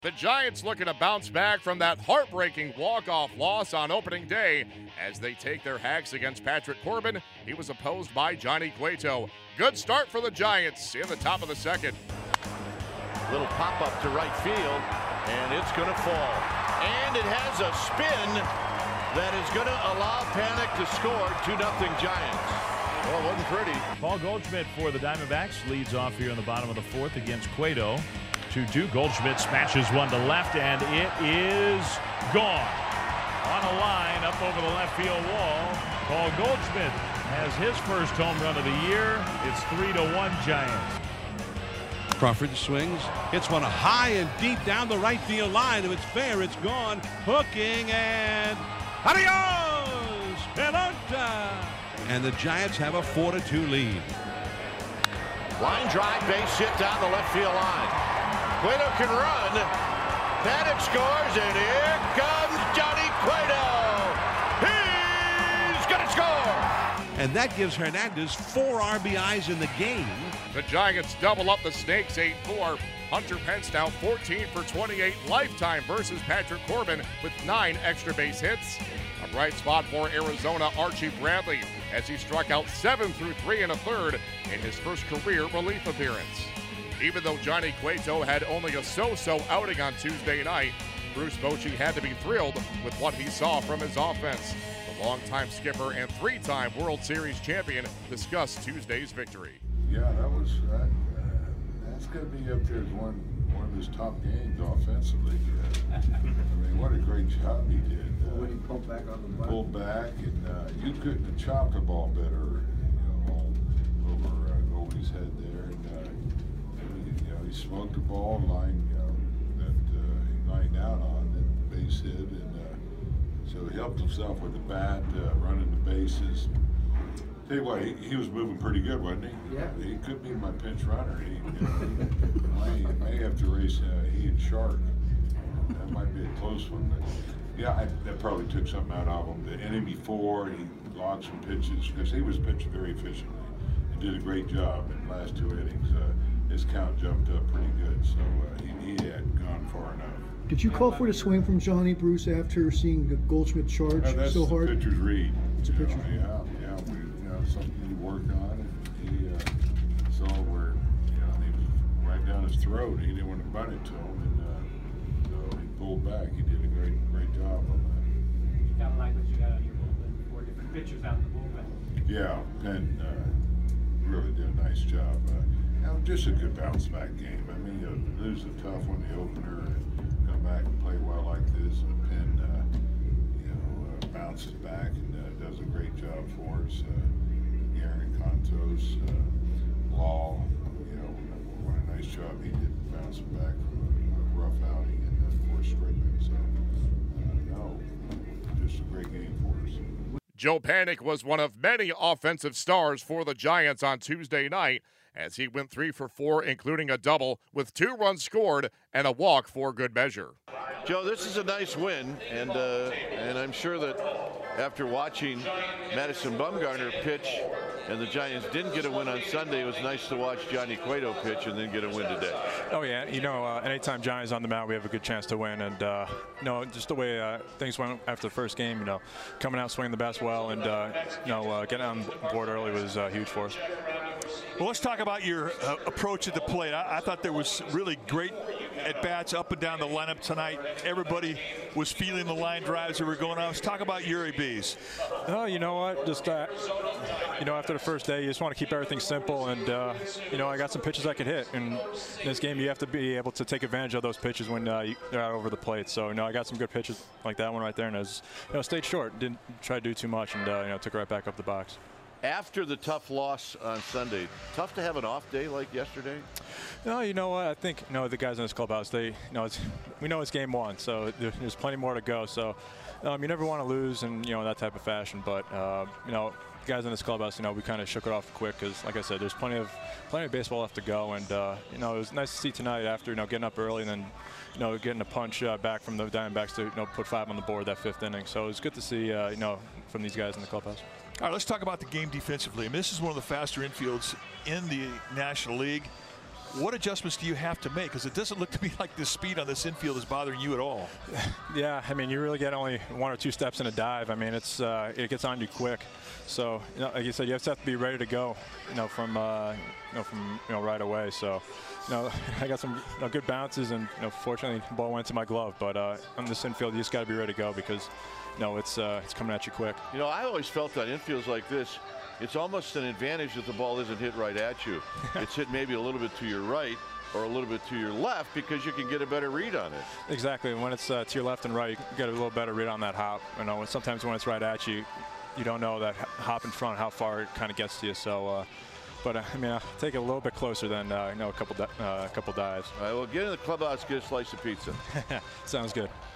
The Giants looking to bounce back from that heartbreaking walk-off loss on opening day as they take their hacks against Patrick Corbin. He was opposed by Johnny Cueto. Good start for the Giants in the top of the second. Little pop-up to right field, and it's going to fall. And it has a spin that is going to allow Panik to score. 2-0 Giants. Well, it wasn't pretty. Paul Goldschmidt for the Diamondbacks leads off here in the bottom of the fourth against Cueto. 2-2. Goldschmidt smashes one to left, and it is gone. On a line up over the left field wall. Paul Goldschmidt has his first home run of the year. It's 3-1 Giants. Crawford swings, hits one high and deep down the right field line. If it's fair, it's gone. Hooking and adios, pelota. And the Giants have a 4-2 lead. Line drive, base hit down the left field line. Cueto can run. Panik scores, and here comes Johnny Cueto. He's going to score. And that gives Hernandez 4 RBIs in the game. The Giants double up the Snakes 8-4. Hunter Pence now 14 for 28 lifetime versus Patrick Corbin with 9 extra base hits. A bright spot for Arizona Archie Bradley as he struck out 7 through 3 1/3 in his first career relief appearance. Even though Johnny Cueto had only a so-so outing on Tuesday night, Bruce Bochy had to be thrilled with what he saw from his offense. The longtime skipper and 3-time World Series champion discussed Tuesday's victory. Yeah, that's going to be up there as one of his top games offensively. I mean, what a great job he did. When he pulled back on the button. Pulled back, and you couldn't have chopped the ball better, over Goldie's head there. And he smoked the ball, line, that he lined out on, and the base hit, and so he helped himself with the bat, running the bases. Tell you what, he was moving pretty good, wasn't he? Yeah. He could be my pinch runner. He may have to race he and Shark. That might be a close one. But yeah, that probably took something out of him. The inning before, he logged some pitches because he was pitching very efficiently and did a great job in the last 2 innings. His count jumped up pretty good, so he had gone far enough. Did you call for the swing from Johnny, Bruce, after seeing the Goldschmidt charge so hard? That's the pitcher's read. It's a pitcher's read. Yeah, something he worked on, and he saw where, he was right down his throat. He didn't want to butt it to him, and so he pulled back. He did a great job on that. You kind of like what you got out of your bullpen, 4 different pitchers out in the bullpen. Yeah, and really did a nice job. Just a good bounce back game. I mean, you lose a tough one, the opener, and come back and play well like this. And Penn, bounces back and does a great job for us. Aaron Contos, Law, what a nice job he did bouncing back from a rough outing, and of course Strickland. So, just a great game for us. Joe Panik was one of many offensive stars for the Giants on Tuesday night as he went 3 for 4, including a double with 2 runs scored and a walk for good measure. Joe, this is a nice win, and I'm sure that after watching Madison Bumgarner pitch and the Giants didn't get a win on Sunday, it was nice to watch Johnny Cueto pitch and then get a win today. Oh yeah, anytime Johnny's on the mound, we have a good chance to win, and just the way things went after the first game, coming out swinging the bats well, and getting on board early was huge for us. Well, let's talk about your approach at the plate. I thought there was really great at-bats up and down the lineup tonight. Everybody was feeling the line drives that were going on. Let's talk about Uri Bees. Oh, you know what? Just, after the first day, you just want to keep everything simple. And, I got some pitches I could hit. And in this game, you have to be able to take advantage of those pitches when they're out over the plate. So, I got some good pitches like that one right there. And I was, stayed short. Didn't try to do too much and, took it right back up the box. After the tough loss on Sunday, tough to have an off day like yesterday? No, you know what? I think the guys in this clubhouse, we know it's game 1, so there's plenty more to go. So you never want to lose in that type of fashion. But guys in this clubhouse, we kind of shook it off quick because, like I said, there's plenty of baseball left to go. And it was nice to see tonight after getting up early and then getting a punch back from the Diamondbacks to put 5 on the board that 5th inning. So it was good to see from these guys in the clubhouse. All right, let's talk about the game defensively. I mean, this is one of the faster infields in the National League. What adjustments do you have to make? Because it doesn't look to me like the speed on this infield is bothering you at all. Yeah, I mean, you really get only 1 or 2 steps in a dive. I mean, it gets on you quick. So, like you said, you have to be ready to go, from right away. So, I got some good bounces, and fortunately, the ball went to my glove. But on this infield, you just got to be ready to go because, it's coming at you quick. I always felt that infields like this, it's almost an advantage that the ball isn't hit right at you. It's hit maybe a little bit to your right or a little bit to your left because you can get a better read on it. Exactly. When it's to your left and right, you get a little better read on that hop. Sometimes when it's right at you, you don't know that hop in front, how far it kind of gets to you. So, but I mean, I'll take it a little bit closer than a couple dives. All right, well, get in the clubhouse, get a slice of pizza. Sounds good.